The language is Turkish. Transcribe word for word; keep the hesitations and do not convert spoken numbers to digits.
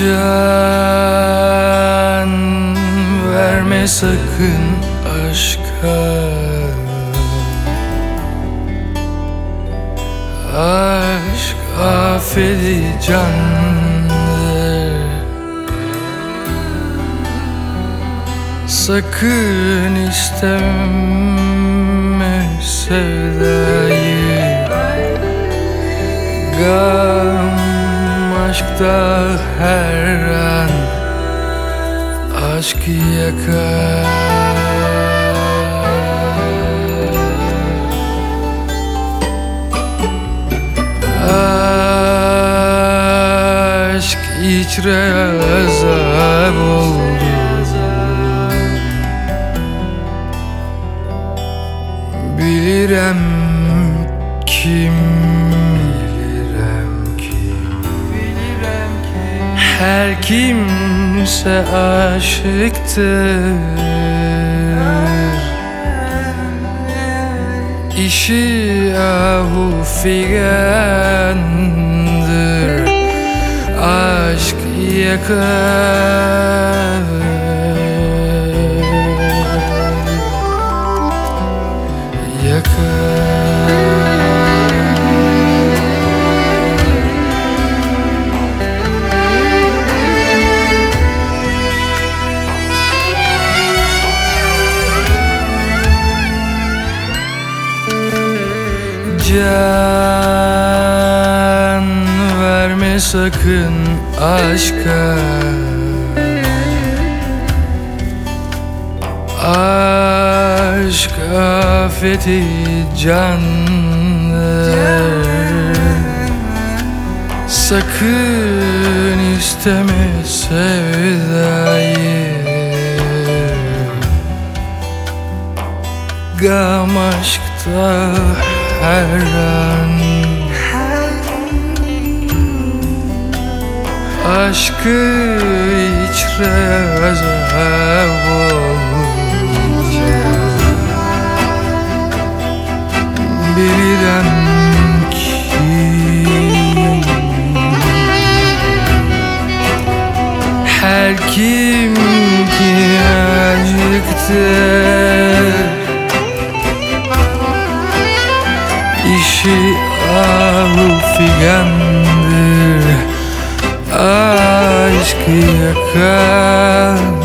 Can verme sakın aşka, aşk afeti candır. Sakın isteme sevdayı, gam aşkta her an aşk yakar. Aşk içre azap oldu, bilirem kim, bilirem kim, bilirem kim. Her kimse aşıktır, İşi ahu figandır, aşk yakar. Can verme sakın aşka, aşk afeti candır. Sakın isteme sevdayı, gam aşkta her an aşkı içre azap olacak. Bilirem ki her kim ki acıktır, İşi ahu figandır, aşk yakar.